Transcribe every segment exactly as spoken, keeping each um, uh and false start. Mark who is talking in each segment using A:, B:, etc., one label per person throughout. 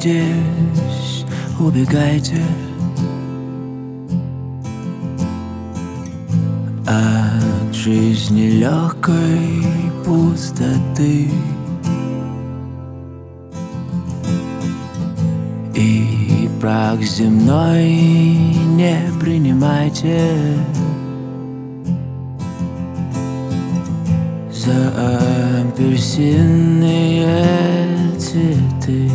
A: здесь, убегайте от жизни легкой пустоты и прах земной не принимайте за апельсинные цветы.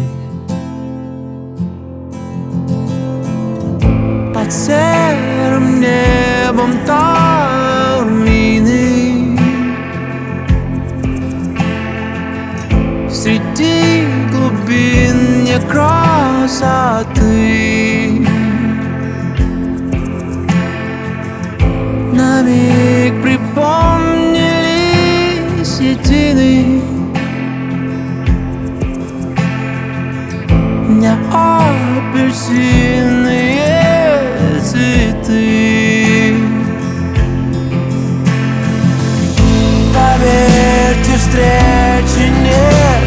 A: Под серым небом тайны, среди глубин некрасоты, на миг припомнились едины не апельсинные цветы. Поверьте, встречи нет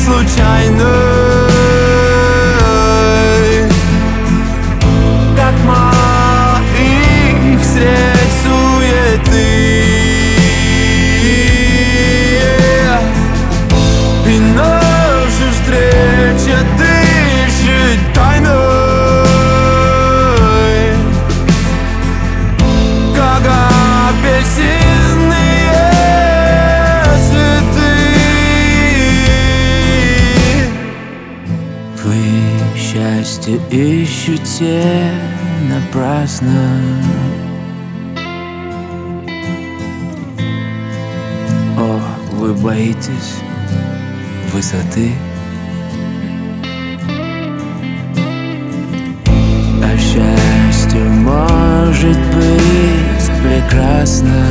A: случайной, как мало их встреч суеты, и наша встреча дышит тайной, как апельсинные цветы. Вы счастье ищете напрасно, о, вы боитесь высоты, а счастье может быть прекрасно,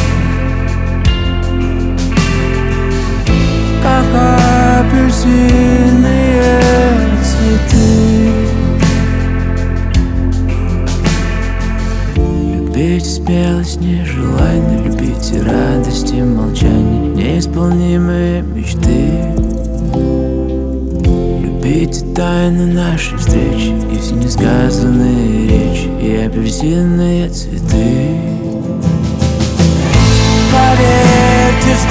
A: как апельсинные цветы. Любите смелость, нежелание, любите радость и молчание, неисполнимые мечты. Любите тайны нашей встречи и все несказанные речи и апельсинные цветы. Поверьте,